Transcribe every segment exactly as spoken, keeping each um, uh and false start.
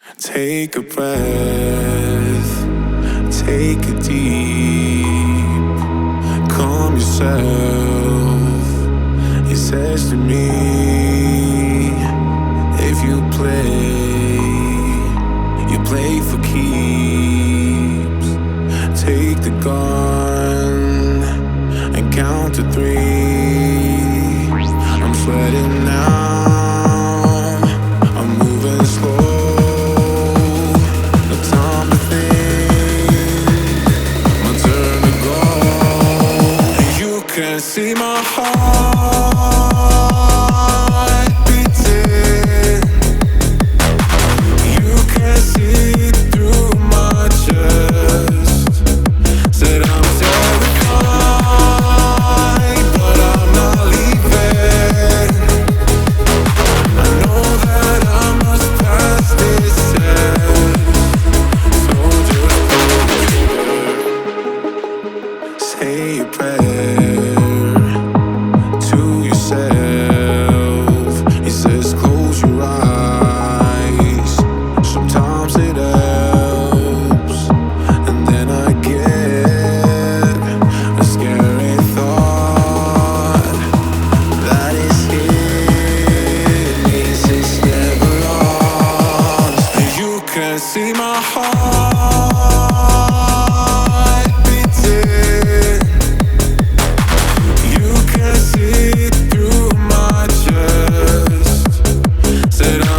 Take a breath, take it deep, calm yourself. He says to me, if you play, you play for keeps. Take the gun and count to three. I'm sweating now, I'm moving slow. Can't see my heart beating. You can't see through my chest. Said I'm terrified, but I'm not leaving. I know that I must pass this test. So just say a prayer yourself. He says close your eyes, sometimes it helps. And then I get a scary thought that is hit means it's never lost. You can see my heart beating. You can see through my chest. Said I'm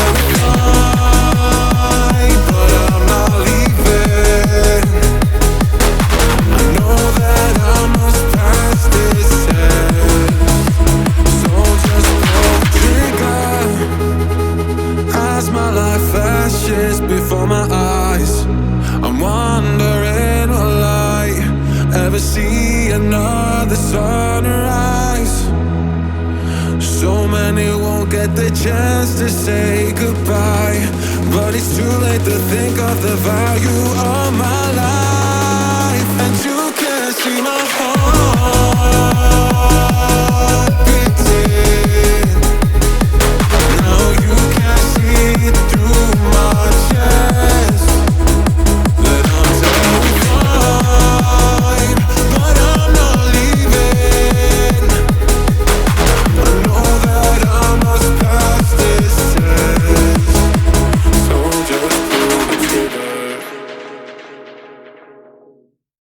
terrified, but I'm not leaving. I know that I must pass this test. So just pull the trigger as my life flashes before my eyes. I'm wondering, will I ever see another sunrise? So many won't get the chance to say goodbye, but it's too late to think of the value of my life. And you